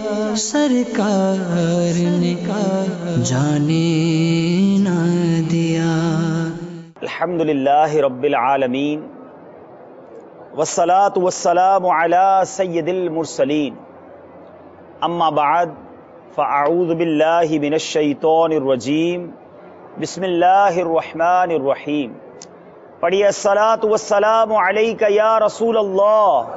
سرکار نے جانے نہ دیا۔ الحمدللہ رب العالمین والصلاة والسلام علی سید المرسلین، اما بعد فاعوذ باللہ من الشیطان الرجیم، بسم اللہ الرحمن الرحیم۔ پڑھیے الصلاة والسلام علیک یا رسول اللہ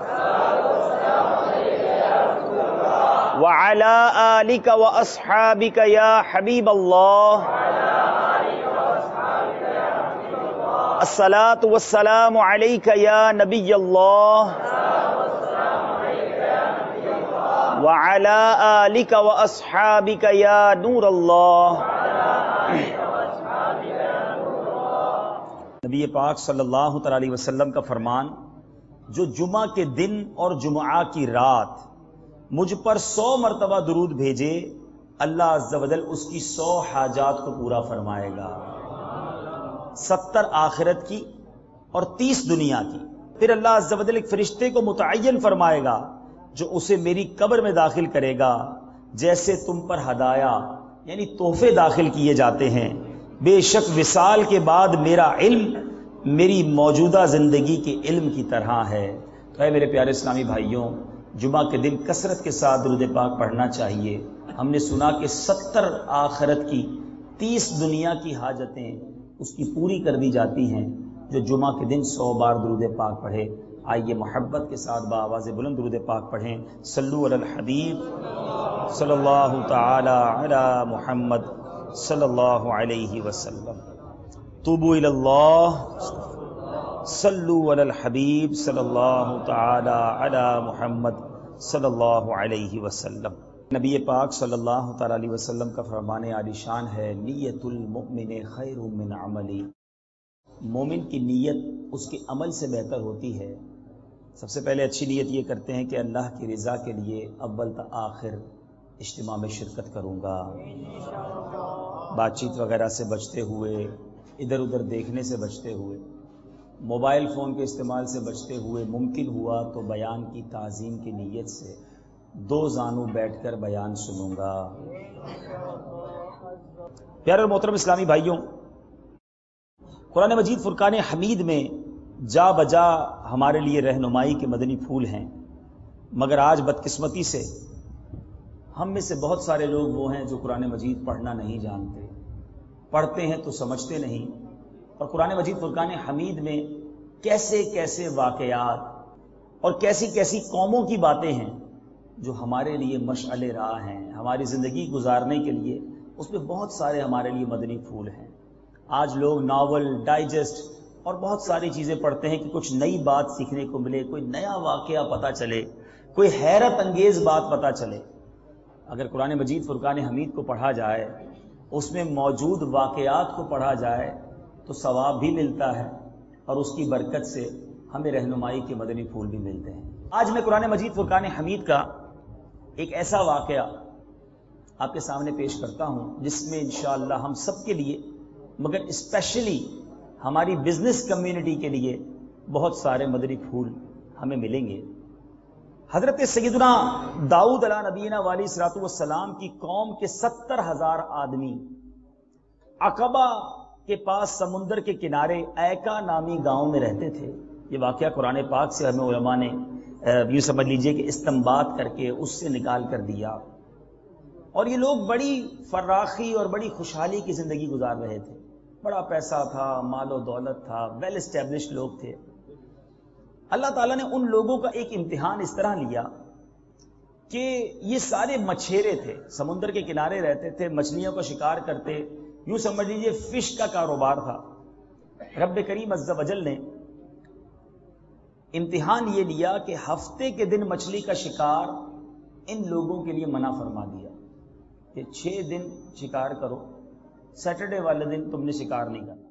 وعلی آلک واصحابک یا حبیب اللہ، الصلاة والسلام علیک یا نبی اللہ وعلی آلک واصحابک یا نور اللہ۔ نبی پاک صلی اللہ تعالی علیہ وسلم کا فرمان، جو جمعہ کے دن اور جمعہ کی رات مجھ پر 100 مرتبہ درود بھیجے، اللہ عز و جل اس کی 100 حاجات کو پورا فرمائے گا، 70 آخرت کی اور 30 دنیا کی۔ پھر اللہ عز و جل ایک فرشتے کو متعین فرمائے گا جو اسے میری قبر میں داخل کرے گا، جیسے تم پر ہدایا یعنی تحفے داخل کیے جاتے ہیں۔ بے شک وصال کے بعد میرا علم میری موجودہ زندگی کے علم کی طرح ہے۔ تو اے میرے پیارے اسلامی بھائیوں، جمعہ کے دن کثرت کے ساتھ درود پاک پڑھنا چاہیے۔ ہم نے سنا کہ 70 آخرت کی 30 دنیا کی حاجتیں اس کی پوری کر دی جاتی ہیں جو جمعہ کے دن 100 بار درود پاک پڑھے۔ آئیے محبت کے ساتھ بآواز بلند درود پاک پڑھیں۔ صلو علی الحبیب صلی اللہ تعالی علی محمد صلی اللہ علیہ وسلم۔ توبوا الی اللہ، صلو علی الحبیب صلی اللہ تعالی علی محمد صلی اللہ علیہ وسلم۔ نبی پاک صلی اللہ تعالی علیہ وسلم کا فرمان عالی شان ہے، نیت المؤمن خیر من عملی۔ مومن کی نیت اس کے عمل سے بہتر ہوتی ہے۔ سب سے پہلے اچھی نیت یہ کرتے ہیں کہ اللہ کی رضا کے لیے اول تا آخر اجتماع میں شرکت کروں گا، بات چیت وغیرہ سے بچتے ہوئے، ادھر ادھر دیکھنے سے بچتے ہوئے، موبائل فون کے استعمال سے بچتے ہوئے، ممکن ہوا تو بیان کی تعظیم کی نیت سے 2 زانوں بیٹھ کر بیان سنوں گا۔ پیارے اور محترم اسلامی بھائیوں، قرآن مجید فرقان حمید میں جا بجا ہمارے لیے رہنمائی کے مدنی پھول ہیں، مگر آج بدقسمتی سے ہم میں سے بہت سارے لوگ وہ ہیں جو قرآن مجید پڑھنا نہیں جانتے، پڑھتے ہیں تو سمجھتے نہیں، اور قرآن مجید فرقان حمید میں کیسے کیسے واقعات اور کیسی کیسی قوموں کی باتیں ہیں جو ہمارے لیے مشعل راہ ہیں، ہماری زندگی گزارنے کے لیے اس میں بہت سارے ہمارے لیے مدنی پھول ہیں۔ آج لوگ ناول، ڈائجسٹ اور بہت ساری چیزیں پڑھتے ہیں کہ کچھ نئی بات سیکھنے کو ملے، کوئی نیا واقعہ پتہ چلے، کوئی حیرت انگیز بات پتہ چلے۔ اگر قرآن مجید فرقان حمید کو پڑھا جائے، اس میں موجود واقعات کو پڑھا جائے تو ثواب بھی ملتا ہے اور اس کی برکت سے ہمیں رہنمائی کے مدنی پھول بھی ملتے ہیں۔ آج میں قرآن مجید فرقان حمید کا ایک ایسا واقعہ آپ کے سامنے پیش کرتا ہوں جس میں انشاءاللہ ہم سب کے لیے، مگر اسپیشلی ہماری بزنس کمیونٹی کے لیے بہت سارے مدنی پھول ہمیں ملیں گے۔ حضرت سیدنا داؤد علیہ نبینا والی صلاۃ والسلام کی قوم کے 70,000 آدمی عقبہ کے پاس سمندر کے کنارے ایکا نامی گاؤں میں رہتے تھے۔ یہ واقعہ قرآن پاک سے ہمیں علماء نے یوں سمجھ لیجئے کہ استنباط کر کے اس سے نکال کر دیا، اور یہ لوگ بڑی فراخی اور بڑی خوشحالی کی زندگی گزار رہے تھے، بڑا پیسہ تھا، مال و دولت تھا، ویل اسٹیبلشڈ لوگ تھے۔ اللہ تعالیٰ نے ان لوگوں کا ایک امتحان اس طرح لیا کہ یہ سارے مچھیرے تھے، سمندر کے کنارے رہتے تھے، مچھلیوں کا شکار کرتے، یوں سمجھ لیجیے فش کا کاروبار تھا۔ رب کریم عز و جل نے امتحان یہ لیا کہ ہفتے کے دن مچھلی کا شکار ان لوگوں کے لیے منع فرما دیا کہ 6 دن شکار کرو، سیٹرڈے والے دن تم نے شکار نہیں کرنا۔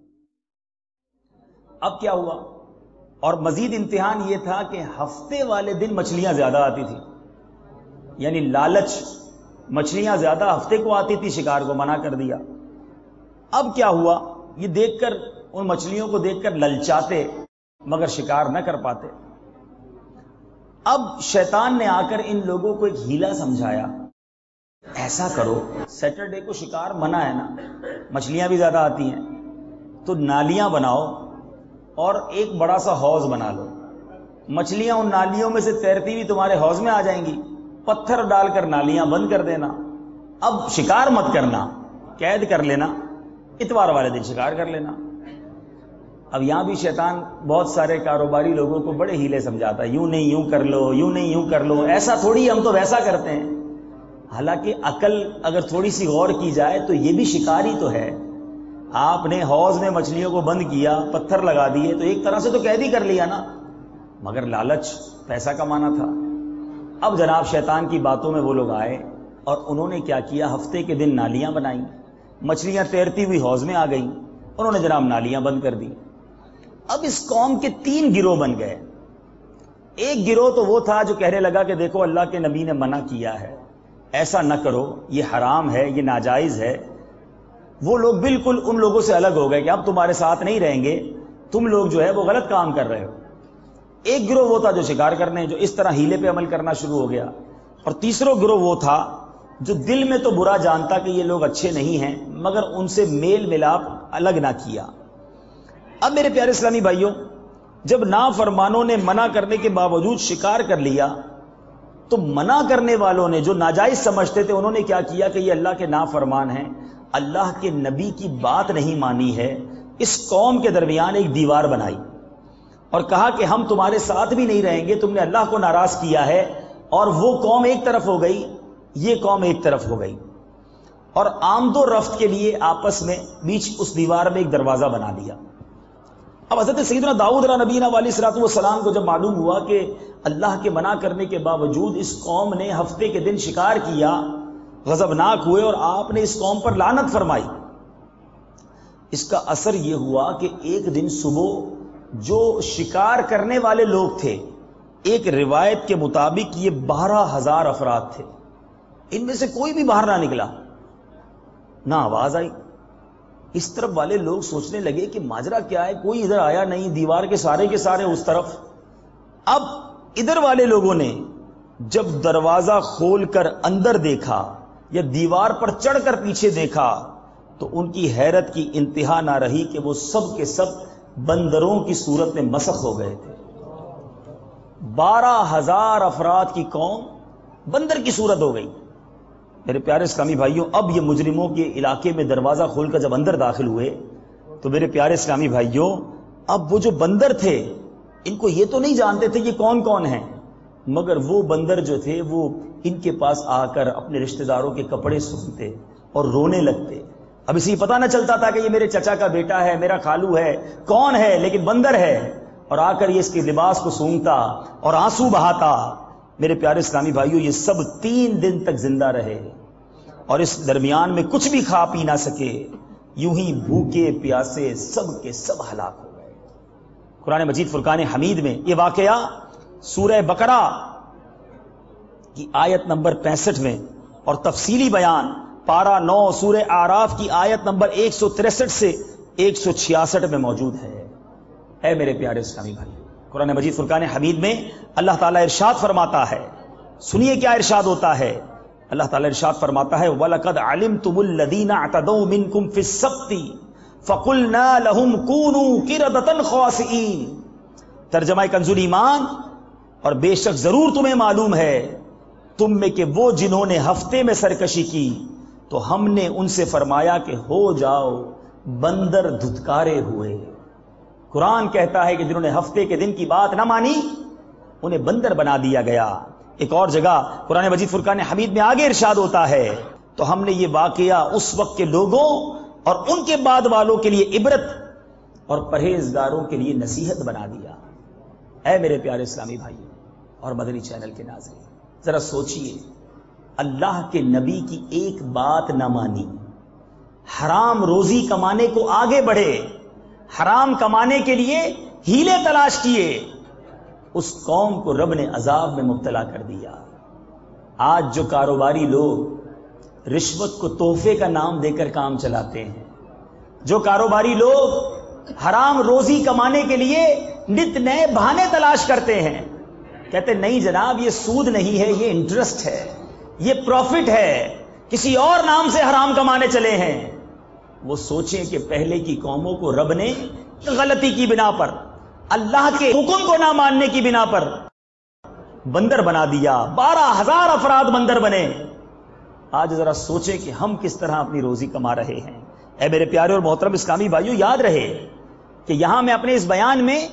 اب کیا ہوا؟ اور مزید امتحان یہ تھا کہ ہفتے والے دن مچھلیاں زیادہ آتی تھی، یعنی لالچ، مچھلیاں زیادہ ہفتے کو آتی تھی، شکار کو منع کر دیا۔ اب کیا ہوا؟ یہ دیکھ کر، ان مچھلیوں کو دیکھ کر للچاتے مگر شکار نہ کر پاتے۔ اب شیطان نے آ کر ان لوگوں کو ایک ہیلا سمجھایا ایسا کرو، سیٹرڈے کو شکار منع ہے نا، مچھلیاں بھی زیادہ آتی ہیں، تو نالیاں بناؤ اور ایک بڑا سا حوض بنا لو، مچھلیاں ان نالیوں میں سے تیرتی ہوئی تمہارے حوض میں آ جائیں گی، پتھر ڈال کر نالیاں بند کر دینا، اب شکار مت کرنا، قید کر لینا، اتوار والے دن شکار کر لینا۔ اب یہاں بھی شیطان بہت سارے کاروباری لوگوں کو بڑے ہیلے سمجھاتا ہے، یوں نہیں یوں کر لو، یوں نہیں یوں کر لو، ایسا تھوڑی، ہم تو ویسا کرتے ہیں۔ حالانکہ عقل اگر تھوڑی سی غور کی جائے تو یہ بھی شکار ہی تو ہے۔ آپ نے حوض میں مچھلیوں کو بند کیا، پتھر لگا دیے، تو ایک طرح سے تو قید ہی کر لیا نا، مگر لالچ پیسہ کمانا تھا۔ اب جناب شیطان کی باتوں میں وہ لوگ آئے اور انہوں نے کیا کیا، ہفتے کے دن نالیاں بنائیں، مچھلیاں تیرتی ہوئی حوض میں آ گئیں، انہوں نے جناب نالیاں بند کر دی۔ اب اس قوم کے 3 گروہ بن گئے۔ ایک گروہ تو وہ تھا جو کہنے لگا کہ دیکھو اللہ کے نبی نے منع کیا ہے، ایسا نہ کرو، یہ حرام ہے، یہ ناجائز ہے۔ وہ لوگ بالکل ان لوگوں سے الگ ہو گئے کہ اب تمہارے ساتھ نہیں رہیں گے، تم لوگ جو ہے وہ غلط کام کر رہے ہو۔ ایک گروہ وہ تھا جو شکار کرنے، جو اس طرح ہیلے پہ عمل کرنا شروع ہو گیا، اور تیسرا گروہ وہ تھا جو دل میں تو برا جانتا کہ یہ لوگ اچھے نہیں ہیں، مگر ان سے میل ملاپ الگ نہ کیا۔ اب میرے پیارے اسلامی بھائیوں، جب نافرمانوں نے منع کرنے کے باوجود شکار کر لیا، تو منع کرنے والوں نے جو ناجائز سمجھتے تھے، انہوں نے کیا کیا کہ یہ اللہ کے نافرمان ہیں، اللہ کے نبی کی بات نہیں مانی ہے، اس قوم کے درمیان ایک دیوار بنائی اور کہا کہ ہم تمہارے ساتھ بھی نہیں رہیں گے، تم نے اللہ کو ناراض کیا ہے، اور وہ قوم ایک طرف ہو گئی، یہ قوم ایک طرف ہو گئی، اور آمد و رفت کے لیے آپس میں بیچ اس دیوار میں ایک دروازہ بنا دیا۔ اب حضرت سیدنا داؤد علیہ نبینا علیہ الصلوۃ والسلام کو جب معلوم ہوا کہ اللہ کے منع کرنے کے باوجود اس قوم نے ہفتے کے دن شکار کیا، غضبناک ہوئے اور آپ نے اس قوم پر لعنت فرمائی۔ اس کا اثر یہ ہوا کہ ایک دن صبح جو شکار کرنے والے لوگ تھے، ایک روایت کے مطابق یہ 12,000 افراد تھے، ان میں سے کوئی بھی باہر نہ نکلا، نہ آواز آئی۔ اس طرف والے لوگ سوچنے لگے کہ ماجرا کیا ہے، کوئی ادھر آیا نہیں، دیوار کے سارے اس طرف۔ اب ادھر والے لوگوں نے جب دروازہ کھول کر اندر دیکھا یا دیوار پر چڑھ کر پیچھے دیکھا، تو ان کی حیرت کی انتہا نہ رہی کہ وہ سب کے سب بندروں کی صورت میں مسخ ہو گئے تھے۔ 12,000 افراد کی قوم بندر کی صورت ہو گئی۔ میرے پیارے اسلامی بھائیوں، اب یہ مجرموں کے علاقے میں دروازہ کھول کر جب اندر داخل ہوئے تو میرے پیارے اسلامی بھائیوں، اب وہ جو بندر تھے، ان کو یہ تو نہیں جانتے تھے یہ کون کون ہیں، مگر وہ بندر جو تھے وہ ان کے پاس آ کر اپنے رشتہ داروں کے کپڑے سونگتے اور رونے لگتے۔ اب اسی پتہ نہ چلتا تھا کہ یہ میرے چچا کا بیٹا ہے، میرا خالو ہے، کون ہے، لیکن بندر ہے، اور آ کر یہ اس کے لباس کو سونگتا اور آنسو بہاتا۔ میرے پیارے اسلامی بھائیوں، یہ سب 3 دن تک زندہ رہے اور اس درمیان میں کچھ بھی کھا پی نہ سکے، یوں ہی بھوکے پیاسے سب کے سب ہلاک ہو گئے۔ قرآن مجید فرقان حمید میں یہ واقعہ سورہ بقرہ کی آیت نمبر 65 میں، اور تفصیلی بیان پارہ 9 سورہ اعراف کی آیت نمبر 163 سے 166 میں موجود ہے۔ اے میرے پیارے اسلامی بھائی، قرآن مجید فرقان حمید میں اللہ تعالیٰ ارشاد فرماتا ہے، سنیے کیا ارشاد ہوتا ہے۔ اللہ تعالیٰ ارشاد فرماتا ہے، وَلَقَدْ عَلِمْتُمُ الَّذِينَ اعْتَدَوْا مِنْكُمْ فِي السَّبْتِ فَقُلْنَا لَهُمْ كُونُوا قِرَدَةً خَاسِئِينَ۔ ترجمہ کنز ایمان، اور بے شک ضرور تمہیں معلوم ہے تم میں کہ وہ جنہوں نے ہفتے میں سرکشی کی تو ہم نے ان سے فرمایا کہ ہو جاؤ بندر دھتکارے ہوئے۔ قرآن کہتا ہے کہ جنہوں نے ہفتے کے دن کی بات نہ مانی انہیں بندر بنا دیا گیا۔ ایک اور جگہ قرآن مجید فرقان حمید میں آگے ارشاد ہوتا ہے، تو ہم نے یہ واقعہ اس وقت کے لوگوں اور ان کے بعد والوں کے لیے عبرت اور پرہیزگاروں کے لیے نصیحت بنا دیا۔ اے میرے پیارے اسلامی بھائی اور مدنی چینل کے ناظرین، ذرا سوچئے، اللہ کے نبی کی ایک بات نہ مانی، حرام روزی کمانے کو آگے بڑھے، حرام کمانے کے لیے ہیلے تلاش کیے، اس قوم کو رب نے عذاب میں مبتلا کر دیا۔ آج جو کاروباری لوگ رشوت کو تحفے کا نام دے کر کام چلاتے ہیں، جو کاروباری لوگ حرام روزی کمانے کے لیے نت نئے بہانے تلاش کرتے ہیں، کہتے نہیں جناب یہ سود نہیں ہے، یہ انٹرسٹ ہے، یہ پروفٹ ہے، کسی اور نام سے حرام کمانے چلے ہیں، وہ سوچیں کہ پہلے کی قوموں کو رب نے غلطی کی بنا پر، اللہ کے حکم کو نہ ماننے کی بنا پر بندر بنا دیا، 12,000 افراد بندر بنے۔ آج ذرا سوچیں کہ ہم کس طرح اپنی روزی کما رہے ہیں۔ اے میرے پیارے اور محترم اسلامی بھائیوں، یاد رہے کہ یہاں میں اپنے اس بیان میں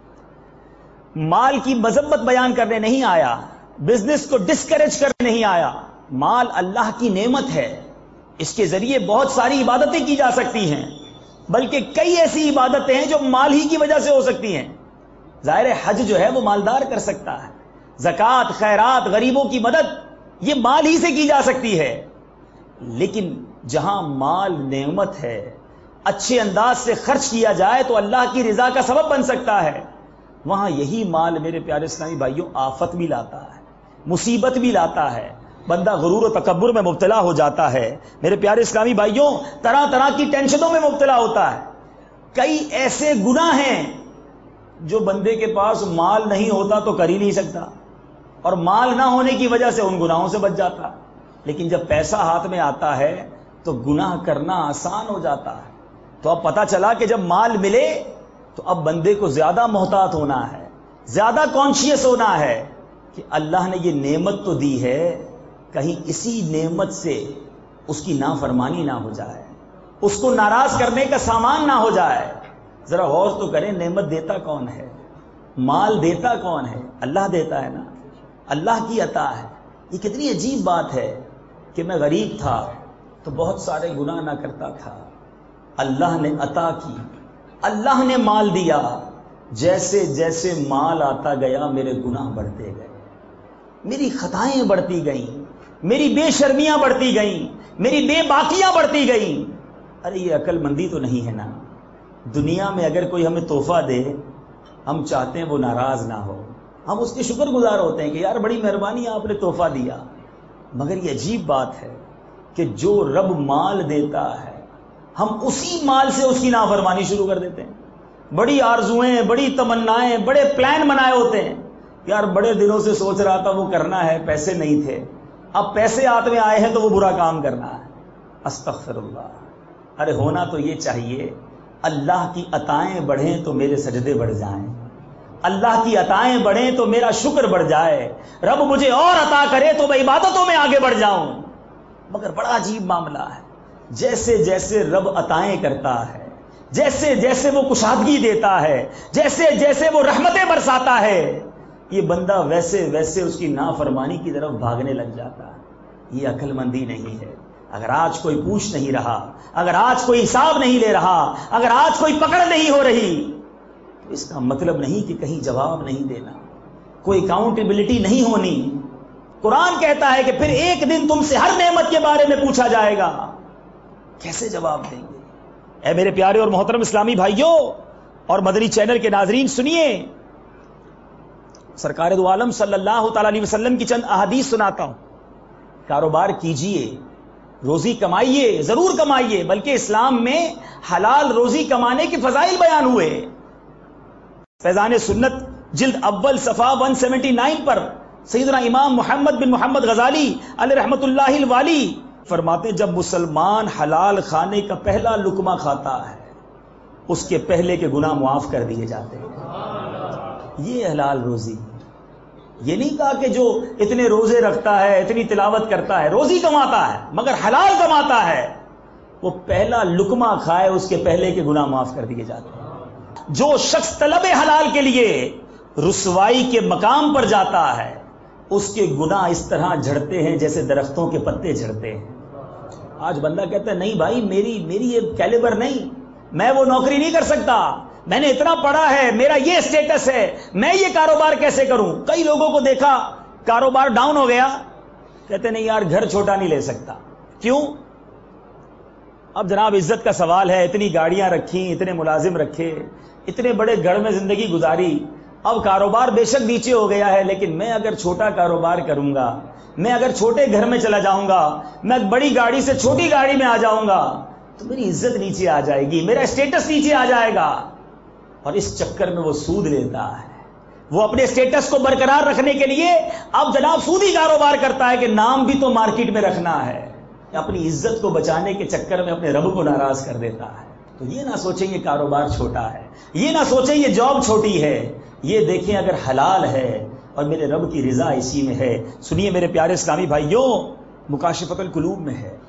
مال کی مذمت بیان کرنے نہیں آیا، بزنس کو ڈسکریج کرنے نہیں آیا۔ مال اللہ کی نعمت ہے، اس کے ذریعے بہت ساری عبادتیں کی جا سکتی ہیں، بلکہ کئی ایسی عبادتیں ہیں جو مال ہی کی وجہ سے ہو سکتی ہیں۔ ظاہر حج جو ہے وہ مالدار کر سکتا ہے، زکوٰۃ، خیرات، غریبوں کی مدد یہ مال ہی سے کی جا سکتی ہے، لیکن جہاں مال نعمت ہے، اچھے انداز سے خرچ کیا جائے تو اللہ کی رضا کا سبب بن سکتا ہے، وہاں یہی مال میرے پیارے اسلامی بھائیوں آفت بھی لاتا ہے، مصیبت بھی لاتا ہے، بندہ غرور و تکبر میں مبتلا ہو جاتا ہے۔ میرے پیارے اسلامی بھائیوں، طرح طرح کی ٹینشنوں میں مبتلا ہوتا ہے۔ کئی ایسے گناہ ہیں جو بندے کے پاس مال نہیں ہوتا تو کر ہی نہیں سکتا، اور مال نہ ہونے کی وجہ سے ان گناہوں سے بچ جاتا، لیکن جب پیسہ ہاتھ میں آتا ہے تو گناہ کرنا آسان ہو جاتا ہے۔ تو اب پتہ چلا کہ جب مال ملے تو اب بندے کو زیادہ محتاط ہونا ہے، زیادہ کانشیس ہونا ہے کہ اللہ نے یہ نعمت تو دی ہے، کہیں اسی نعمت سے اس کی نافرمانی نہ ہو جائے، اس کو ناراض کرنے کا سامان نہ ہو جائے۔ ذرا غور تو کریں، نعمت دیتا کون ہے؟ مال دیتا کون ہے؟ اللہ دیتا ہے نا، اللہ کی عطا ہے۔ یہ کتنی عجیب بات ہے کہ میں غریب تھا تو بہت سارے گناہ نہ کرتا تھا، اللہ نے عطا کی، اللہ نے مال دیا، جیسے جیسے مال آتا گیا میرے گناہ بڑھتے گئے، میری خطائیں بڑھتی گئیں، میری بے شرمیاں بڑھتی گئیں، میری بے باکیاں بڑھتی گئیں۔ ارے یہ عقل مندی تو نہیں ہے نا؟ دنیا میں اگر کوئی ہمیں تحفہ دے، ہم چاہتے ہیں وہ ناراض نہ ہو، ہم اس کے شکر گزار ہوتے ہیں کہ یار بڑی مہربانی آپ نے تحفہ دیا، مگر یہ عجیب بات ہے کہ جو رب مال دیتا ہے ہم اسی مال سے اس کی نافرمانی شروع کر دیتے ہیں۔ بڑی آرزویں، بڑی تمنائیں، بڑے پلان بنائے ہوتے ہیں، یار بڑے دنوں سے سوچ رہا تھا وہ کرنا ہے، پیسے نہیں تھے، اب پیسے ہاتھ میں آئے ہیں تو وہ برا کام کرنا ہے۔ استغفر اللہ۔ ارے ہونا تو یہ چاہیے اللہ کی عطائیں بڑھیں تو میرے سجدے بڑھ جائیں، اللہ کی عطائیں بڑھیں تو میرا شکر بڑھ جائے، رب مجھے اور عطا کرے تو میں عبادتوں میں آگے بڑھ جاؤں۔ مگر بڑا عجیب معاملہ ہے، جیسے جیسے رب عطائیں کرتا ہے، جیسے جیسے وہ کشادگی دیتا ہے، جیسے جیسے وہ رحمتیں برساتا ہے، یہ بندہ ویسے ویسے اس کی نافرمانی کی طرف بھاگنے لگ جاتا ہے۔ یہ عقل مندی نہیں ہے۔ اگر آج کوئی پوچھ نہیں رہا، اگر آج کوئی حساب نہیں لے رہا، اگر آج کوئی پکڑ نہیں ہو رہی، تو اس کا مطلب نہیں کہ کہیں جواب نہیں دینا، کوئی اکاؤنٹیبلٹی نہیں ہونی۔ قرآن کہتا ہے کہ پھر ایک دن تم سے ہر نعمت کے بارے میں پوچھا جائے گا، کیسے جواب دیں گے؟ اے میرے پیارے اور محترم اسلامی بھائیوں اور مدنی چینل کے ناظرین، سنیے، سرکار دو عالم صلی اللہ تعالی علیہ وسلم کی چند احادیث سناتا ہوں۔ کاروبار کیجئے، روزی کمائیے، ضرور کمائیے، بلکہ اسلام میں حلال روزی کمانے کے فضائل بیان ہوئے۔ فیضان سنت جلد اول صفحہ 179 پر سیدنا امام محمد بن محمد غزالی علیہ رحمت اللہ الوالی فرماتے، جب مسلمان حلال کھانے کا پہلا لقمہ کھاتا ہے اس کے پہلے کے گناہ معاف کر دیے جاتے ہیں۔ یہ حلال روزی، یہ نہیں کہا کہ جو اتنے روزے رکھتا ہے، اتنی تلاوت کرتا ہے، روزی کماتا ہے مگر حلال کماتا ہے، وہ پہلا لقمہ کھائے اس کے پہلے کے گناہ معاف کر دیے جاتے ہیں۔ جو شخص طلب حلال کے لیے رسوائی کے مقام پر جاتا ہے، اس کے گناہ اس طرح جھڑتے ہیں جیسے درختوں کے پتے جھڑتے ہیں۔ آج بندہ کہتا ہے نہیں بھائی، میری یہ کیلیبر نہیں، میں وہ نوکری نہیں کر سکتا، میں نے اتنا پڑھا ہے، میرا یہ اسٹیٹس ہے، میں یہ کاروبار کیسے کروں؟ کئی لوگوں کو دیکھا کاروبار ڈاؤن ہو گیا، کہتے نہیں یار گھر چھوٹا نہیں لے سکتا۔ کیوں؟ اب جناب عزت کا سوال ہے، اتنی گاڑیاں رکھی، اتنے ملازم رکھے، اتنے بڑے گھر میں زندگی گزاری، اب کاروبار بے شک نیچے ہو گیا ہے، لیکن میں اگر چھوٹا کاروبار کروں گا، میں اگر چھوٹے گھر میں چلا جاؤں گا، میں بڑی گاڑی سے چھوٹی گاڑی میں آ جاؤں گا تو میری عزت نیچے آ جائے گی، میرا اسٹیٹس نیچے آ جائے گا، اور اس چکر میں وہ سود لیتا ہے۔ وہ اپنے اسٹیٹس کو برقرار رکھنے کے لیے اب جناب سودی کاروبار کرتا ہے کہ نام بھی تو مارکیٹ میں رکھنا ہے، اپنی عزت کو بچانے کے چکر میں اپنے رب کو ناراض کر دیتا ہے. تو یہ نہ سوچیں یہ کاروبار چھوٹا ہے، یہ نہ سوچیں یہ جاب چھوٹی ہے، یہ دیکھیں اگر حلال ہے اور میرے رب کی رضا اسی میں ہے. سنیے میرے پیارے اسلامی بھائیوں، مکاشفۃ القلوب میں ہے،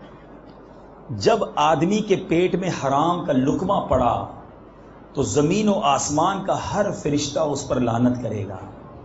جب آدمی کے پیٹ میں حرام کا لقمہ پڑا تو زمین و آسمان کا ہر فرشتہ اس پر لعنت کرے گا.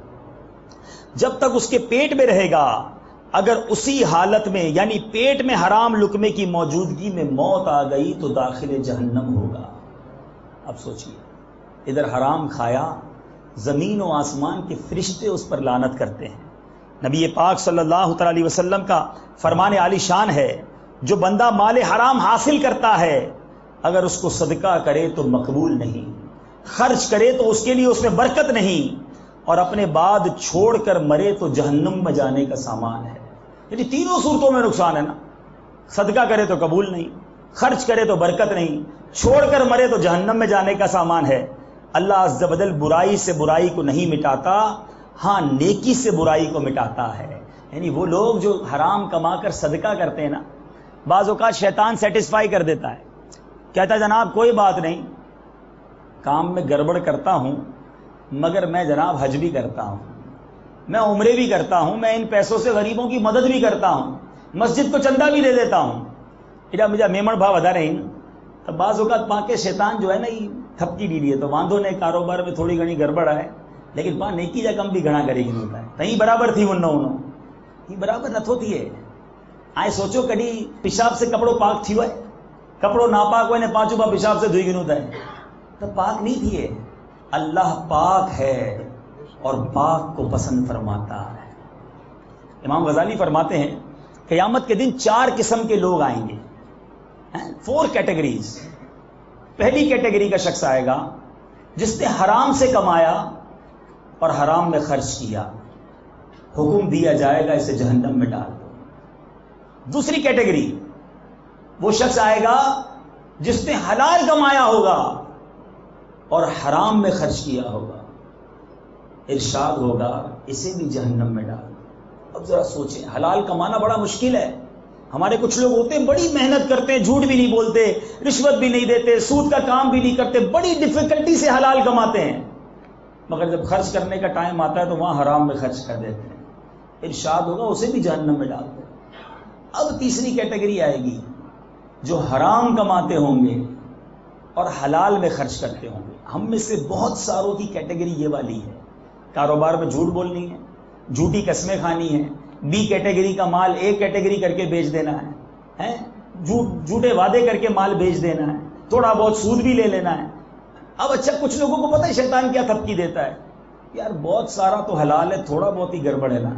جب تک اس کے پیٹ میں رہے گا، اگر اسی حالت میں یعنی پیٹ میں حرام لقمے کی موجودگی میں موت آ گئی تو داخل جہنم ہوگا. اب سوچئے، ادھر حرام کھایا، زمین و آسمان کے فرشتے اس پر لعنت کرتے ہیں. نبی پاک صلی اللہ تعالی علیہ وسلم کا فرمان عالی شان ہے، جو بندہ مال حرام حاصل کرتا ہے اگر اس کو صدقہ کرے تو مقبول نہیں، خرچ کرے تو اس کے لیے اس میں برکت نہیں، اور اپنے بعد چھوڑ کر مرے تو جہنم میں جانے کا سامان ہے. یعنی تینوں صورتوں میں نقصان ہے نا، صدقہ کرے تو قبول نہیں، خرچ کرے تو برکت نہیں، چھوڑ کر مرے تو جہنم میں جانے کا سامان ہے. اللہ عز و جل برائی سے برائی کو نہیں مٹاتا، ہاں نیکی سے برائی کو مٹاتا ہے. یعنی وہ لوگ جو حرام کما کر صدقہ کرتے ہیں نا، بعض اوقات شیطان سیٹسفائی کر دیتا ہے، کہتا ہے جناب کوئی بات نہیں، کام میں گڑبڑ کرتا ہوں مگر میں جناب حج بھی کرتا ہوں، میں عمرے بھی کرتا ہوں، میں ان پیسوں سے غریبوں کی مدد بھی کرتا ہوں، مسجد کو چندہ بھی دے دیتا ہوں، اجا مجھے میمن بھا ودا رہی. تو بعض اوقات پاں کے شیطان جو ہے نا یہ تھپکی ڈی ہے تو واندھو نے کاروبار میں تھوڑی گھنی گڑبڑ ہے، لیکن پاں نیکی جا کم بھی گھنا کرے گی ہوتا ہے. تہیں برابر تھی انہوں یہ برابر نہ تھوتی ہے. آئے سوچو کڈی پیشاب سے کپڑوں پاک تھی ہوئے، کپڑوں ناپاک ہوئے نے پانچوں بار پیشاب سے دھوئی گنوتا ہے تو پاک نہیں تھی ہے. اللہ پاک ہے اور پاک کو پسند فرماتا ہے. امام غزالی فرماتے ہیں قیامت کے دن 4 قسم کے لوگ آئیں گے، 4 کیٹیگریز. پہلی کیٹیگری کا شخص آئے گا جس نے حرام سے کمایا اور حرام میں خرچ کیا، حکم دیا جائے گا اسے جہنم میں ڈال دو. دوسری کیٹیگری وہ شخص آئے گا جس نے حلال کمایا ہوگا اور حرام میں خرچ کیا ہوگا، ارشاد ہوگا اسے بھی جہنم میں ڈال. اب ذرا سوچیں، حلال کمانا بڑا مشکل ہے. ہمارے کچھ لوگ ہوتے ہیں بڑی محنت کرتے ہیں، جھوٹ بھی نہیں بولتے، رشوت بھی نہیں دیتے، سود کا کام بھی نہیں کرتے، بڑی ڈیفیکلٹی سے حلال کماتے ہیں، مگر جب خرچ کرنے کا ٹائم آتا ہے تو وہاں حرام میں خرچ کر دیتے ہیں. ارشاد ہوگا اسے بھی جہنم میں ڈال دو. اب تیسری کیٹیگری آئے گی جو حرام کماتے ہوں گے اور حلال میں خرچ کرتے ہوں گے. ہم میں سے بہت ساروں کی کیٹیگری یہ والی ہے، کاروبار میں جھوٹ بولنی ہے، جھوٹی قسمیں کھانی ہے، بی کیٹیگری کا مال اے کیٹیگری کر کے بیچ دینا ہے، جھوٹے وعدے کر کے مال بیچ دینا ہے، تھوڑا بہت سود بھی لے لینا ہے. اب اچھا کچھ لوگوں کو پتہ ہے شیطان کیا تھپکی دیتا ہے، یار بہت سارا تو حلال ہے، تھوڑا بہت ہی گڑبڑ ہے نا،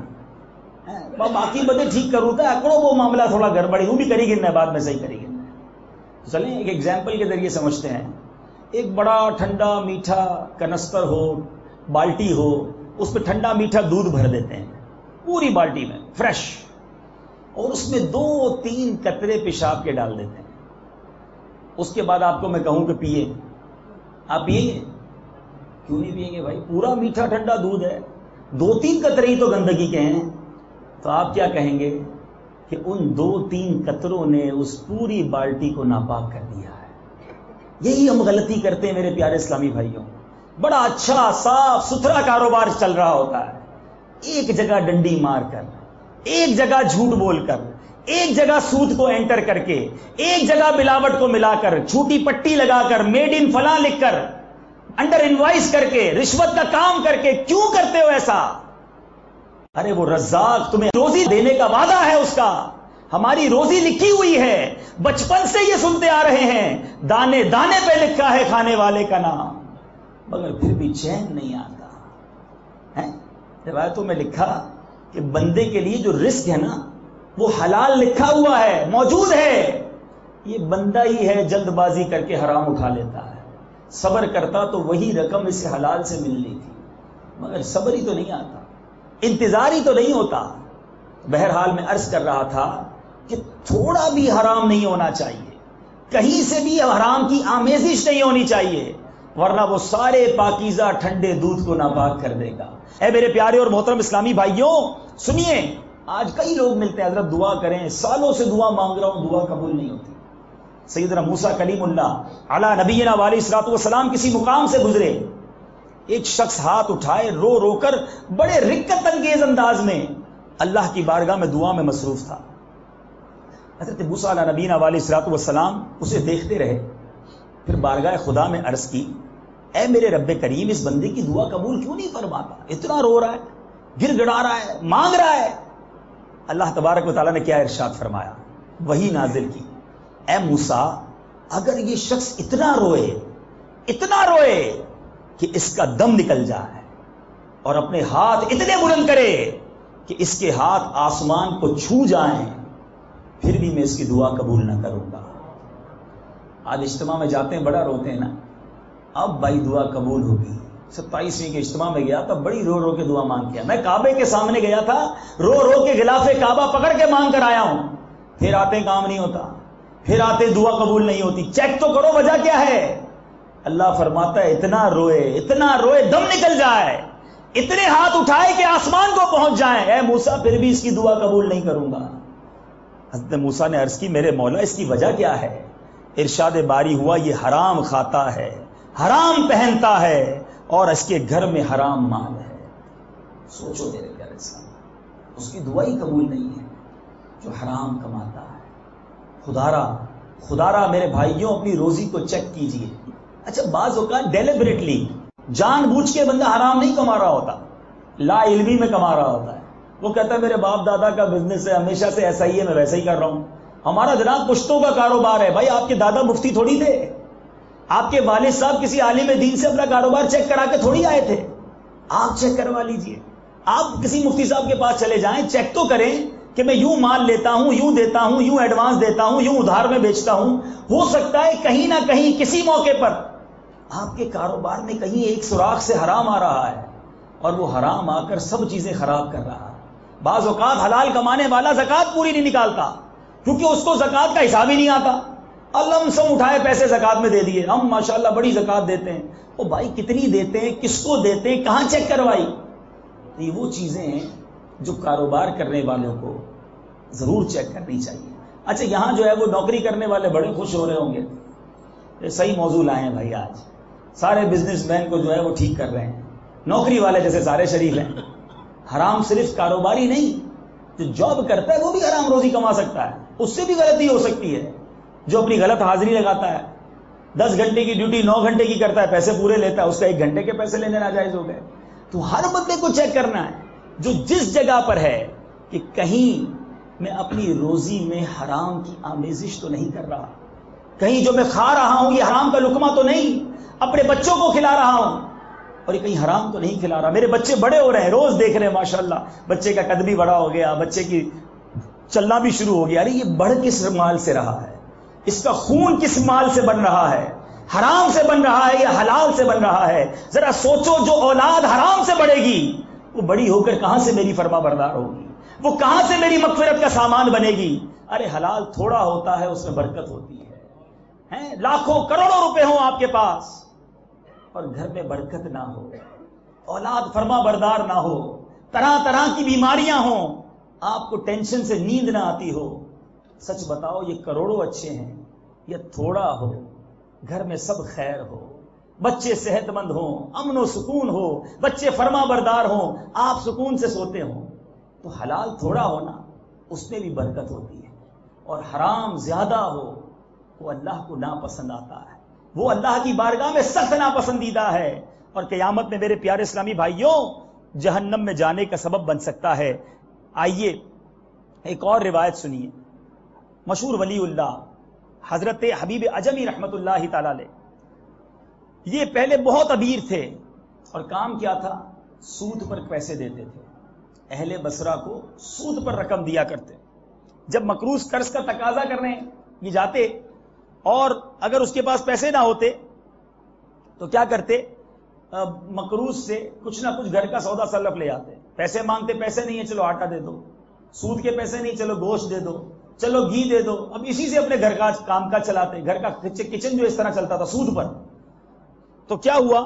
باقی بدے ٹھیک کروں تھا اکڑو وہ معاملہ تھوڑا گڑبڑی وہ بھی کری گرنا ہے، بعد میں صحیح کری گرنا ہے. چلیں ایک ایگزامپل کے ذریعے سمجھتے ہیں. ایک بڑا ٹھنڈا میٹھا کنستر ہو، بالٹی ہو، اس پہ ٹھنڈا میٹھا دودھ بھر دیتے ہیں پوری بالٹی میں فریش، اور اس میں 2-3 قطرے پیشاب کے ڈال دیتے ہیں. اس کے بعد آپ کو میں کہوں کہ پیئے، آپ پیئیں گے؟ کیوں نہیں پیئیں گے بھائی؟ پورا میٹھا ٹھنڈا دودھ ہے، 2-3 قطرے ہی تو گندگی کے ہیں. تو آپ کیا کہیں گے کہ ان 2-3 قطروں نے اس پوری بالٹی کو ناپاک کر دیا ہے. یہی ہم غلطی کرتے ہیں میرے پیارے اسلامی بھائیوں. بڑا اچھا صاف ستھرا کاروبار چل رہا ہوتا ہے، ایک جگہ ڈنڈی مار کر، ایک جگہ جھوٹ بول کر، ایک جگہ سود کو انٹر کر کے، ایک جگہ ملاوٹ کو ملا کر، چھوٹی پٹی لگا کر، میڈ ان فلاں لکھ کر، انڈر انوائس کر کے، رشوت کا کام کر کے. کیوں کرتے ہو ایسا؟ ارے وہ رزاق تمہیں روزی دینے کا وعدہ ہے، اس کا ہماری روزی لکھی ہوئی ہے، بچپن سے یہ سنتے آ رہے ہیں، دانے دانے پہ لکھا ہے کھانے والے کا نام، مگر پھر بھی چین نہیں آتا. روایتوں میں لکھا کہ بندے کے لیے جو رزق ہے نا وہ حلال لکھا ہوا ہے، موجود ہے، یہ بندہ ہی ہے جلد بازی کر کے حرام اٹھا لیتا ہے. صبر کرتا تو وہی رقم اسے حلال سے ملنی تھی، مگر صبر ہی تو نہیں آتا، انتظار ہی تو نہیں ہوتا. بہرحال میں عرض کر رہا تھا کہ تھوڑا بھی حرام نہیں ہونا چاہیے، کہیں سے بھی حرام کی آمیزش نہیں ہونی چاہیے، ورنہ وہ سارے پاکیزہ ٹھنڈے دودھ کو ناپاک کر دے گا. اے میرے پیارے اور محترم اسلامی بھائیوں سنیے، آج کئی لوگ ملتے ہیں، حضرت دعا کریں، سالوں سے دعا مانگ رہا ہوں، دعا قبول نہیں ہوتی. سیدنا موسیٰ کلیم اللہ علی نبینا علیہ الصلوۃ والسلام کسی مقام سے گزرے، ایک شخص ہاتھ اٹھائے رو رو کر بڑے رقت انگیز انداز میں اللہ کی بارگاہ میں دعا میں مصروف تھا. حضرت موسیٰ علیہ نبینا علیہ الصلوۃ والسلام اسے دیکھتے رہے، پھر بارگاہ خدا میں عرض کی، اے میرے رب کریم، اس بندے کی دعا قبول کیوں نہیں فرماتا؟ اتنا رو رہا ہے، گر گڑا رہا ہے، مانگ رہا ہے. اللہ تبارک و تعالیٰ نے کیا ارشاد فرمایا، وہی نازل کی، اے موسیٰ اگر یہ شخص اتنا روئے کہ اس کا دم نکل جائے اور اپنے ہاتھ اتنے بلند کرے کہ اس کے ہاتھ آسمان کو چھو جائیں، پھر بھی میں اس کی دعا قبول نہ کروں گا. آج اجتماع میں جاتے ہیں بڑا روتے ہیں نا، اب بھائی دعا قبول ہوگی. 27ویں کے اجتماع میں گیا تھا، بڑی رو رو کے دعا مانگ کیا. میں کعبے کے سامنے گیا تھا، رو رو کے غلاف کعبہ پکڑ کے مانگ کر آیا ہوں. پھر آتے کام نہیں ہوتا، پھر آتے دعا قبول نہیں ہوتی. چیک تو کرو وجہ کیا ہے. اللہ فرماتا ہے اتنا روئے دم نکل جائے، اتنے ہاتھ اٹھائے کہ آسمان کو پہنچ جائیں، اے موسیٰ پھر بھی اس کی دعا قبول نہیں کروں گا. حضرت موسیٰ نے عرض کی، میرے مولا اس کی وجہ کیا ہے؟ ارشاد باری ہوا، یہ حرام کھاتا ہے، حرام پہنتا ہے اور اس کے گھر میں حرام مال ہے. سوچو میرے پیارے صاحب، اس کی دعا ہی قبول نہیں ہے جو حرام کماتا ہے. خدا را میرے بھائیوں اپنی روزی کو چیک کیجئے. اچھا بعض اوقات ڈیلیبریٹلی جان بوجھ کے بندہ حرام نہیں کما رہا ہوتا، لا علمی میں کما رہا ہوتا ہے. وہ کہتا ہے میرے باپ دادا کا بزنس ہے، ہمیشہ سے ایسا ہی ہے، میں ویسا ہی کر رہا ہوں. ہمارا جناب پشتوں کا کاروبار ہے. بھائی آپ کے دادا مفتی تھوڑی تھے، آپ کے والد صاحب کسی عالم دین سے اپنا کاروبار چیک کرا کے تھوڑی آئے تھے. آپ چیک کروا لیجئے. آپ کسی مفتی صاحب کے پاس چلے جائیں، چیک تو کریں کہ میں یوں مال لیتا ہوں، یوں دیتا ہوں، یوں ایڈوانس دیتا ہوں، یوں ادھار میں بیچتا ہوں. ہو سکتا ہے کہیں نہ کہیں کسی موقع پر آپ کے کاروبار میں کہیں ایک سوراخ سے حرام آ رہا ہے اور وہ حرام آ کر سب چیزیں خراب کر رہا ہے. بعض اوقات حلال کمانے والا زکوٰۃ پوری نہیں نکالتا کیونکہ اس کو زکوٰۃ کا حساب ہی نہیں آتا. لم سم اٹھائے پیسے زکوٰۃ میں دے دیے، ہم ماشاءاللہ بڑی زکوٰۃ دیتے ہیں. او بھائی کتنی دیتے ہیں، کس کو دیتے ہیں، کہاں چیک کروائی؟ یہ وہ چیزیں ہیں جو کاروبار کرنے والوں کو ضرور چیک کرنی چاہیے. اچھا یہاں جو ہے وہ نوکری کرنے والے بڑے خوش ہو رہے ہوں گے، یہ صحیح موضوع لائے ہیں بھائی. آج سارے بزنس مین کو جو ہے وہ ٹھیک کر رہے ہیں، نوکری والے جیسے سارے شریف ہیں. حرام صرف کاروباری نہیں، جو جاب کرتا ہے وہ بھی حرام روزی کما سکتا ہے، اس سے بھی غلطی ہو سکتی ہے. جو اپنی غلط حاضری لگاتا ہے، 10 گھنٹے کی ڈیوٹی 9 گھنٹے کی کرتا ہے، پیسے پورے لیتا ہے، اس کا 1 گھنٹے کے پیسے لینے ناجائز ہو گئے. تو ہر بندے کو چیک کرنا ہے جو جس جگہ پر ہے کہ کہیں میں اپنی روزی میں حرام کی آمیزش تو نہیں کر رہا، کہیں جو میں کھا رہا ہوں یہ حرام کا لقمہ تو نہیں اپنے بچوں کو کھلا رہا ہوں اور یہ کہیں حرام تو نہیں کھلا رہا. میرے بچے بڑے ہو رہے ہیں، روز دیکھ رہے ہیں ماشاءاللہ، بچے کا قد بھی بڑا ہو گیا، بچے کی چلنا بھی شروع ہو گیا. ارے یہ بڑھ کس مال سے رہا ہے، اس کا خون کس مال سے بن رہا ہے؟ حرام سے بن رہا ہے یا حلال سے بن رہا ہے؟ ذرا سوچو، جو اولاد حرام سے بڑھے گی وہ بڑی ہو کر کہاں سے میری فرما بردار ہوگی، وہ کہاں سے میری مغفرت کا سامان بنے گی؟ ارے حلال تھوڑا ہوتا ہے، اس میں برکت ہوتی ہے. لاکھوں کروڑوں روپے ہوں آپ کے پاس اور گھر میں برکت نہ ہو، اولاد فرما بردار نہ ہو، طرح طرح کی بیماریاں ہوں، آپ کو ٹینشن سے نیند نہ آتی ہو، سچ بتاؤ یہ کروڑوں اچھے ہیں یا تھوڑا ہو؟ گھر میں سب خیر ہو، بچے صحت مند ہوں، امن و سکون ہو، بچے فرما بردار ہوں، آپ سکون سے سوتے ہوں، تو حلال تھوڑا ہونا اس میں بھی برکت ہوتی ہے. اور حرام زیادہ ہو وہ اللہ کو ناپسند آتا ہے، وہ اللہ کی بارگاہ میں سخت ناپسندیدہ ہے اور قیامت میں میرے پیارے اسلامی بھائیوں جہنم میں جانے کا سبب بن سکتا ہے. آئیے ایک اور روایت سنیے. مشہور ولی اللہ حضرت حبیب عجمی رحمت اللہ تعالی علیہ، یہ پہلے بہت امیر تھے اور کام کیا تھا، سود پر پیسے دیتے تھے. اہل بصرہ کو سود پر رقم دیا کرتے. جب مقروض قرض کا تقاضا کرنے یہ جاتے اور اگر اس کے پاس پیسے نہ ہوتے تو کیا کرتے، مقروض سے کچھ نہ کچھ گھر کا سودا سلف لے آتے. پیسے مانگتے، پیسے نہیں ہے چلو آٹا دے دو، سود کے پیسے نہیں چلو گوشت دے دو، چلو گھی دے دو. اب اسی سے اپنے گھر کا کام کاج چلاتے، گھر کا کچن جو اس طرح چلتا تھا سود پر. تو کیا ہوا،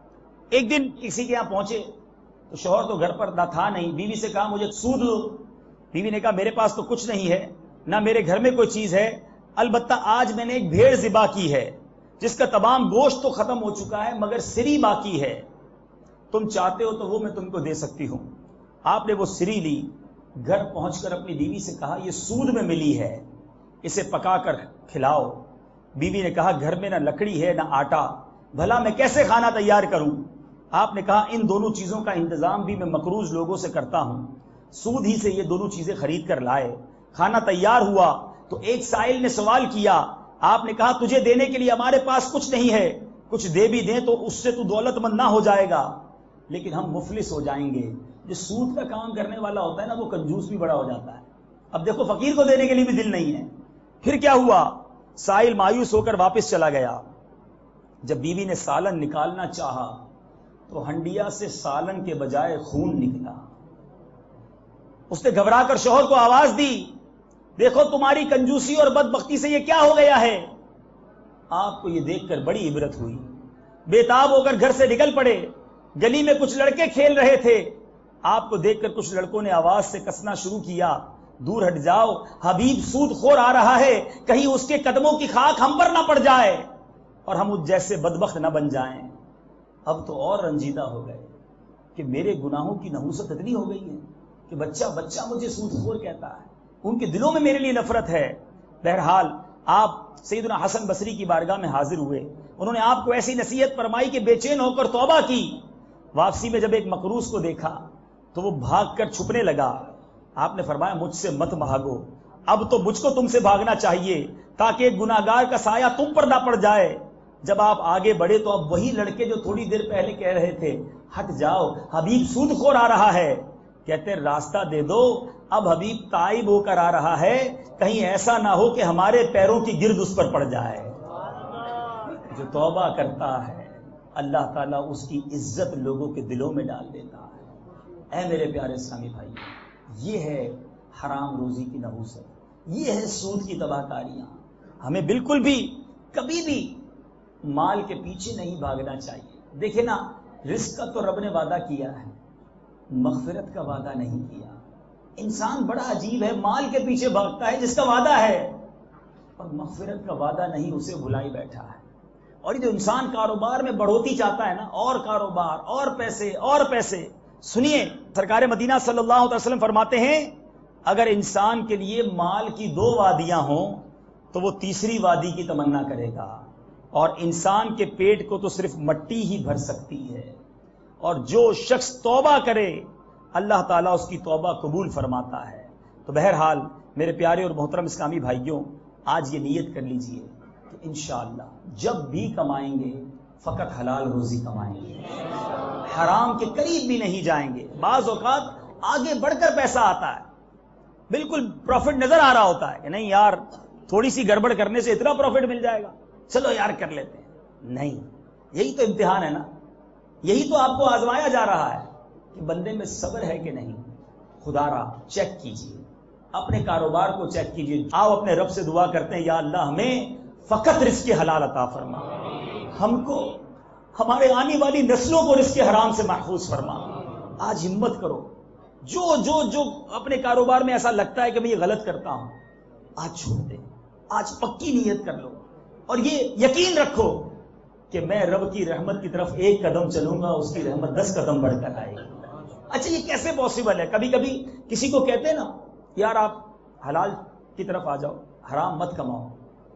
ایک دن کسی کے یہاں پہنچے تو شوہر تو گھر پر نہ تھا نہیں، بیوی سے کہا مجھے سود دو. بیوی نے کہا میرے پاس تو کچھ نہیں ہے، نہ میرے گھر میں کوئی چیز ہے، البتہ آج میں نے ایک بھیڑ ذبح کی ہے جس کا تمام گوشت تو ختم ہو چکا ہے مگر سری باقی ہے، تم چاہتے ہو تو وہ میں تم کو دے سکتی ہوں۔ آپ نے وہ سری لی، گھر پہنچ کر اپنی بیوی سے کہا یہ سود میں ملی ہے، اسے پکا کر کھلاؤ۔ بیوی نے کہا گھر میں نہ لکڑی ہے نہ آٹا، بھلا میں کیسے کھانا تیار کروں؟ آپ نے کہا ان دونوں چیزوں کا انتظام بھی میں مقروض لوگوں سے کرتا ہوں، سود ہی سے یہ دونوں چیزیں خرید کر لائے۔ کھانا تیار ہوا تو ایک سائل نے سوال کیا، آپ نے کہا تجھے دینے کے لیے ہمارے پاس کچھ نہیں ہے، کچھ دے بھی دیں تو اس سے تو دولت مند نہ ہو جائے گا لیکن ہم مفلس ہو جائیں گے۔ جو سود کا کام کرنے والا ہوتا ہے نا وہ کنجوس بھی بڑا ہو جاتا ہے۔ اب دیکھو فقیر کو دینے کے لیے بھی دل نہیں ہے۔ پھر کیا ہوا؟ سائل مایوس ہو کر واپس چلا گیا۔ جب بیوی نے سالن نکالنا چاہا تو ہنڈیا سے سالن کے بجائے خون نکلا۔ اس نے گھبرا کر شوہر کو آواز دی، دیکھو تمہاری کنجوسی اور بدبختی سے یہ کیا ہو گیا ہے۔ آپ کو یہ دیکھ کر بڑی عبرت ہوئی، بےتاب ہو کر گھر سے نکل پڑے۔ گلی میں کچھ لڑکے کھیل رہے تھے، آپ کو دیکھ کر کچھ لڑکوں نے آواز سے کسنا شروع کیا، دور ہٹ جاؤ، حبیب سود خور آ رہا ہے، کہیں اس کے قدموں کی خاک ہم پر نہ پڑ جائے اور ہم اس جیسے بدبخت نہ بن جائیں۔ اب تو اور رنجیدہ ہو گئے کہ میرے گناہوں کی نحوست اتنی ہو گئی ہے کہ بچہ بچہ مجھے سود خور کہتا ہے، ان کے دلوں میں میرے لیے نفرت ہے۔ بہرحال آپ سیدنا حسن بصری کی بارگاہ میں حاضر ہوئے، انہوں نے آپ کو ایسی نصیحت فرمائی کہ بے چین ہو کر توبہ کی۔ واپسی میں جب ایک مقروض کو دیکھا تو وہ بھاگ کر چھپنے لگا۔ آپ نے فرمایا مجھ سے مت بھاگو، اب تو مجھ کو تم سے بھاگنا چاہیے تاکہ ایک گناہگار کا سایہ تم پر نہ پڑ جائے۔ جب آپ آگے بڑھے تو اب وہی لڑکے جو تھوڑی دیر پہلے کہہ رہے تھے ہٹ جاؤ حبیب سود خور آ رہا ہے، کہتے راستہ دے دو، اب حبیب تائب ہو کر آ رہا ہے، کہیں ایسا نہ ہو کہ ہمارے پیروں کی گرد اس پر پڑ جائے۔ جو توبہ کرتا ہے اللہ تعالیٰ اس کی عزت لوگوں کے دلوں میں ڈال دیتا ہے۔ اے میرے پیارے اسلامی بھائی، یہ ہے حرام روزی کی نحوست، یہ ہے سود کی تباہ کاریاں۔ ہمیں بالکل بھی کبھی بھی مال کے پیچھے نہیں بھاگنا چاہیے۔ دیکھیں نا، رزق کا تو رب نے وعدہ کیا ہے، مغفرت کا وعدہ نہیں کیا۔ انسان بڑا عجیب ہے، مال کے پیچھے بھاگتا ہے جس کا وعدہ ہے اور مغفرت کا وعدہ نہیں، اسے بھلائی بیٹھا ہے۔ اور یہ جو انسان کاروبار میں بڑھوتی چاہتا ہے نا، اور کاروبار اور پیسے اور پیسے، سنیے سرکار مدینہ صلی اللہ علیہ وسلم فرماتے ہیں اگر انسان کے لیے مال کی 2 وادیاں ہوں تو وہ تیسری وادی کی تمنا کرے گا، اور انسان کے پیٹ کو تو صرف مٹی ہی بھر سکتی ہے، اور جو شخص توبہ کرے اللہ تعالیٰ اس کی توبہ قبول فرماتا ہے۔ تو بہرحال میرے پیارے اور محترم اسلامی بھائیوں، آج یہ نیت کر لیجئے کہ انشاءاللہ جب بھی کمائیں گے فقط حلال روزی کمائیں گے، حرام کے قریب بھی نہیں جائیں گے۔ بعض اوقات آگے بڑھ کر پیسہ آتا ہے، بالکل پروفٹ نظر آ رہا ہوتا ہے کہ نہیں یار تھوڑی سی گڑبڑ کرنے سے اتنا پروفٹ مل جائے گا، چلو یار کر لیتے ہیں۔ نہیں، یہی تو امتحان ہے نا، یہی تو آپ کو آزمایا جا رہا ہے کہ بندے میں صبر ہے کہ نہیں۔ خدا را چیک کیجئے، اپنے کاروبار کو چیک کیجئے۔ آؤ اپنے رب سے دعا کرتے ہیں، یا اللہ ہمیں فقط رزق حلال عطا فرما، ہم کو ہمارے آنے والی نسلوں کو رزق حرام سے محفوظ فرما۔ آج ہمت کرو، جو جو جو اپنے کاروبار میں ایسا لگتا ہے کہ میں یہ غلط کرتا ہوں، آج چھوڑ دیں، آج پکی نیت کر لو اور یہ یقین رکھو کہ میں رب کی رحمت کی طرف 1 قدم چلوں گا، اس کی رحمت 10 قدم بڑھ کر آئے گی۔ اچھا یہ کیسے پاسبل ہے؟ کبھی کبھی کسی کو کہتے ہیں نا یار آپ حلال کی طرف آ جاؤ، حرام مت کماؤ،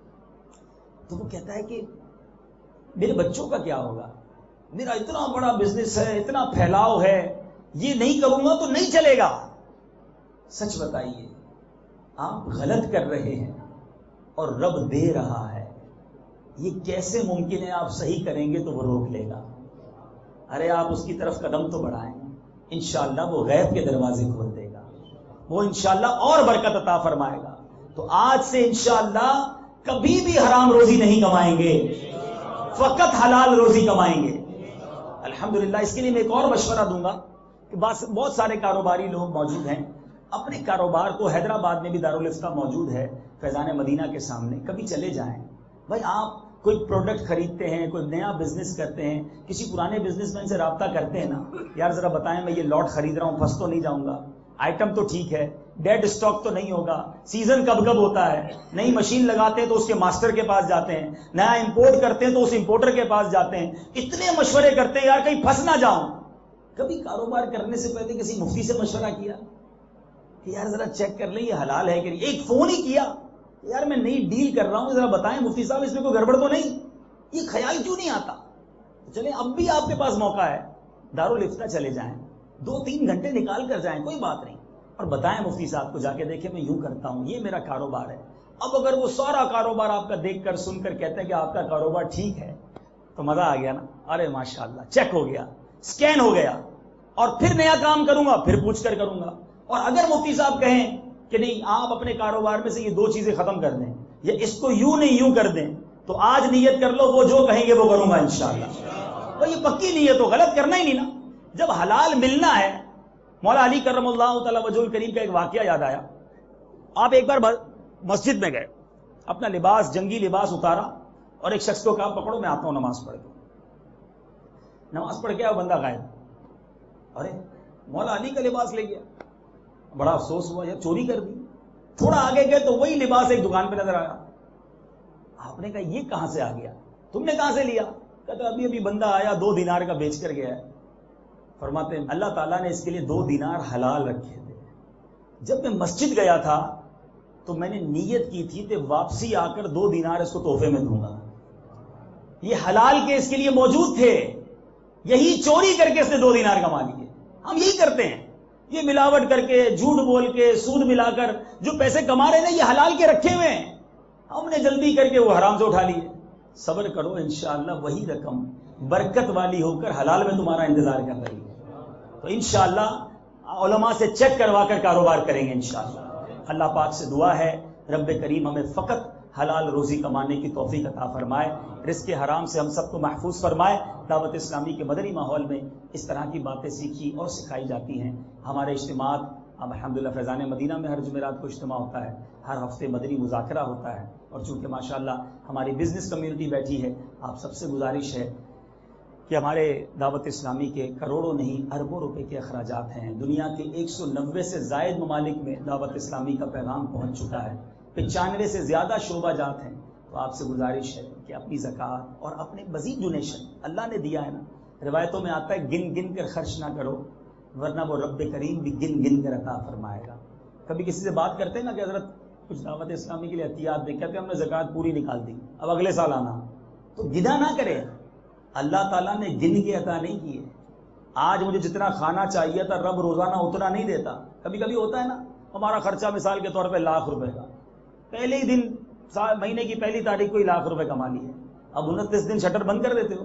تو وہ کہتا ہے کہ میرے بچوں کا کیا ہوگا، میرا اتنا بڑا بزنس ہے، اتنا پھیلاؤ ہے، یہ نہیں کروں گا تو نہیں چلے گا۔ سچ بتائیے آپ غلط کر رہے ہیں اور رب دے رہا ہے، یہ کیسے ممکن ہے؟ آپ صحیح کریں گے تو وہ روک لے گا۔ ارے آپ اس کی طرف قدم تو بڑھائیں، انشاءاللہ وہ غیب کے دروازے کھول دے گا، وہ انشاءاللہ اور برکت عطا فرمائے گا۔ تو آج سے انشاءاللہ کبھی بھی حرام روزی نہیں کمائیں گے، فقط حلال روزی کمائیں گے۔ الحمدللہ اس کے لیے میں ایک اور مشورہ دوں گا کہ بہت سارے کاروباری لوگ موجود ہیں، اپنے کاروبار کو حیدرآباد میں بھی دارالفتہ موجود ہے فیضان مدینہ کے سامنے، کبھی چلے جائیں۔ بھائی آپ کوئی پروڈکٹ خریدتے ہیں، کوئی نیا بزنس کرتے ہیں، کسی پرانے بزنس مین سے رابطہ کرتے ہیں نا، یار ذرا بتائیں میں یہ لاٹ خرید رہا ہوں، پھنس تو نہیں جاؤں گا؟ آئٹم تو ٹھیک ہے ڈیڈ اسٹاک تو نہیں ہوگا, سیزن کب کب ہوتا ہے, نئی مشین لگاتے ہیں تو اس کے ماسٹر کے پاس جاتے ہیں, نیا امپورٹ کرتے ہیں تو اس امپورٹر کے پاس جاتے ہیں, اتنے مشورے کرتے ہیں یار کہیں پھنس نہ جاؤں. کبھی کاروبار کرنے سے پہلے کسی مفتی سے مشورہ کیا کہ یار ذرا چیک کر لیں یہ حلال ہے کہ نہیں؟ ایک فون ہی کیا یار میں نئی ڈیل کر رہا ہوں, ذرا بتائیں مفتی صاحب اس میں کوئی گڑبڑ تو نہیں؟ یہ خیال کیوں نہیں آتا؟ چلیں اب بھی آپ کے پاس موقع ہے, دارالفتہ چلے جائیں, 2-3 گھنٹے نکال کر جائیں, کوئی بات نہیں, اور بتائیں مفتی صاحب کو جا کے دیکھیں میں یوں کرتا ہوں, یہ میرا کاروبار ہے. اب اگر وہ سارا کاروبار آپ کا دیکھ کر سن کر کہتے ہیں کہ آپ کا کاروبار ٹھیک ہے تو مزہ آ گیا نا, ارے ماشاءاللہ چیک ہو گیا, سکین ہو گیا, اور پھر نیا کام کروں گا, پھر پوچھ کر کروں گا. اور اگر مفتی صاحب کہیں کہ نہیں آپ اپنے کاروبار میں سے یہ 2 چیزیں ختم کر دیں یا اس کو یوں نہیں یوں کر دیں, تو آج نیت کر لو وہ جو کہیں گے وہ کروں گا انشاءاللہ. تو یہ پکی نیت ہو, غلط کرنا ہی نہیں نا. جب حلال ملنا ہے, مولا علی کرم اللہ تعالی وجہ الکریم کا ایک واقعہ یاد آیا. آپ ایک بار مسجد میں گئے, اپنا لباس جنگی لباس اتارا اور ایک شخص کو کہا پکڑو میں آتا ہوں نماز پڑھ کے. نماز پڑھ کے آیا, بندہ غائب. ارے مولا علی کا لباس لے گیا, بڑا افسوس ہوا یار چوری کر دی. تھوڑا آگے گئے تو وہی لباس ایک دکان پہ نظر آیا. آپ نے کہا یہ کہاں سے آ گیا, تم نے کہاں سے لیا؟ کہتا ابھی ابھی بندہ آیا 2 دینار کا بیچ کر گیا ہے. فرماتے ہیں اللہ تعالیٰ نے اس کے لیے 2 دینار حلال رکھے تھے. جب میں مسجد گیا تھا تو میں نے نیت کی تھی کہ واپسی آ کر 2 دینار اس کو تحفے میں دوں گا. یہ حلال کے اس کے لیے موجود تھے, یہی چوری کر کے اس نے 2 دینار کما لیے. ہم یہی کرتے ہیں, یہ ملاوٹ کر کے, جھوٹ بول کے, سود ملا کر جو پیسے کما رہے ہیں یہ حلال کے رکھے ہوئے ہیں, ہم نے جلدی کر کے وہ حرام سے اٹھا لیے. صبر کرو انشاءاللہ وہی رقم برکت والی ہو کر حلال میں تمہارا انتظار کر رہی ہے. تو انشاءاللہ علماء سے چیک کروا کر کاروبار کریں گے انشاءاللہ. اللہ پاک سے دعا ہے رب کریم ہمیں فقط حلال روزی کمانے کی توفیق عطا فرمائے, رزق حرام سے ہم سب کو محفوظ فرمائے. دعوت اسلامی کے مدنی ماحول میں اس طرح کی باتیں سیکھی اور سکھائی جاتی ہیں. ہمارے اجتماعات الحمدللہ فیضان مدینہ میں ہر جمعرات کو اجتماع ہوتا ہے, ہر ہفتے مدنی مذاکرہ ہوتا ہے, اور چونکہ ماشاءاللہ ہماری بزنس کمیونٹی بیٹھی ہے, آپ سب سے گزارش ہے کہ ہمارے دعوت اسلامی کے کروڑوں نہیں اربوں روپے کے اخراجات ہیں. دنیا کے 190 سے زائد ممالک میں دعوت اسلامی کا پیغام پہنچ چکا ہے, 95 سے زیادہ شعبہ جات ہیں. تو آپ سے گزارش ہے کہ اپنی زکوٰۃ اور اپنے مزید ڈونیشن اللہ نے دیا ہے نا, روایتوں میں آتا ہے گن گن کر خرچ نہ کرو ورنہ وہ رب کریم بھی گن گن کر عطا فرمائے گا. کبھی کسی سے بات کرتے ہیں نا کہ حضرت کچھ دعوت اسلامی کے لیے احتیاط دے, کہتے ہیں ہم نے زکوٰۃ پوری نکال دی اب اگلے سال آنا, تو گنا نہ کرے. اللہ تعالیٰ نے گن کے عطا نہیں کیے. آج مجھے جتنا کھانا چاہیے تھا رب روزانہ اتنا نہیں دیتا. کبھی کبھی ہوتا ہے نا ہمارا خرچہ مثال کے طور پہ 1,00,000 روپے کا, پہلے ہی دن مہینے کی پہلی تاریخ کو 1,00,000 روپے کما لیے, اب 29 دن شٹر بند کر دیتے ہو,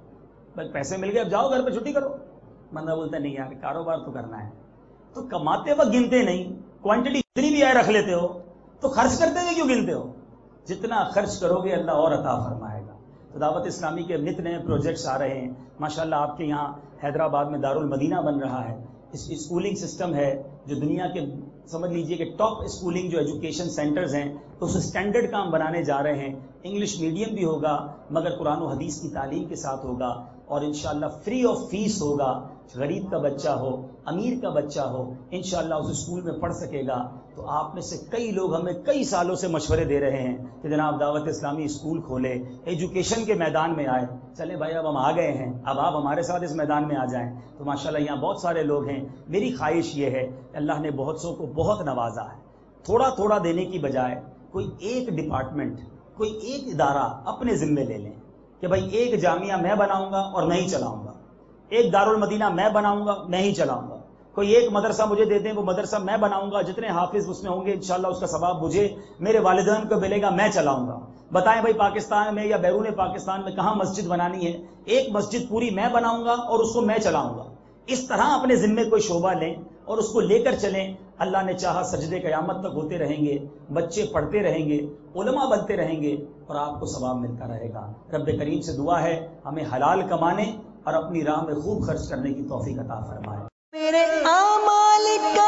بس پیسے مل گئے اب جاؤ گھر پہ چھٹی کرو. بندہ بولتا ہے نہیں یار کاروبار تو کرنا ہے. تو کماتے وقت گنتے نہیں, کوانٹٹی جتنی بھی آئے رکھ لیتے ہو, تو خرچ کرتے ہوئے کیوں گنتے ہو؟ جتنا خرچ کرو گے اللہ اور عطا فرمائے گا. تو دعوت اسلامی کے نت نئے پروجیکٹس آ رہے ہیں ماشاءاللہ. آپ کے یہاں حیدرآباد میں دارالمدینہ بن رہا ہے, اسکولنگ سسٹم ہے جو دنیا کے سمجھ لیجئے کہ ٹاپ اسکولنگ جو ایجوکیشن سینٹرز ہیں اس اسٹینڈرڈ کا ہم بنانے جا رہے ہیں. انگلش میڈیم بھی ہوگا مگر قرآن و حدیث کی تعلیم کے ساتھ ہوگا, اور انشاءاللہ فری آف فیس ہوگا. غریب کا بچہ ہو امیر کا بچہ ہو انشاءاللہ اس اسکول میں پڑھ سکے گا. تو آپ میں سے کئی لوگ ہمیں کئی سالوں سے مشورے دے رہے ہیں کہ جناب دعوت اسلامی اسکول کھولے, ایجوکیشن کے میدان میں آئے. چلے بھائی اب ہم آ گئے ہیں, اب آپ ہمارے ساتھ اس میدان میں آ جائیں. تو ماشاءاللہ یہاں بہت سارے لوگ ہیں. میری خواہش یہ ہے کہ اللہ نے بہت سو کو بہت نوازا ہے, تھوڑا تھوڑا دینے کی بجائے کوئی ایک ڈپارٹمنٹ کوئی ایک ادارہ اپنے ذمے لے لیں کہ بھائی ایک جامعہ میں بناؤں گا اور میں ہی چلاؤں گا, ایک دارالمدینہ میں بناؤں گا میں ہی چلاؤں گا, کوئی ایک مدرسہ مجھے دے دیں وہ مدرسہ میں بناؤں گا, جتنے حافظ اس میں ہوں گے انشاءاللہ اس کا ثواب مجھے میرے والدین کو ملے گا, میں چلاؤں گا. بتائیں بھائی پاکستان میں یا بیرون پاکستان میں کہاں مسجد بنانی ہے؟ ایک مسجد پوری میں بناؤں گا اور اس کو میں چلاؤں گا. اس طرح اپنے ذمے کوئی شعبہ لیں اور اس کو لے کر چلیں. اللہ نے چاہا سجدے قیامت تک ہوتے رہیں گے, بچے پڑھتے رہیں گے, علماء بنتے رہیں گے اور آپ کو ثواب ملتا رہے گا. رب کریم سے دعا ہے ہمیں حلال کمانے اور اپنی راہ میں خوب خرچ کرنے کی توفیق عطا فرمائے. میرے اعمال کا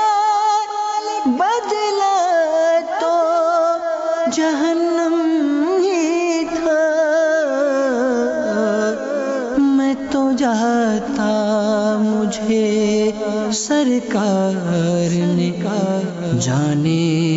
بدلہ تو جہنم ہی تھا, میں تو جاتا مجھے سرکار نے کہا جانے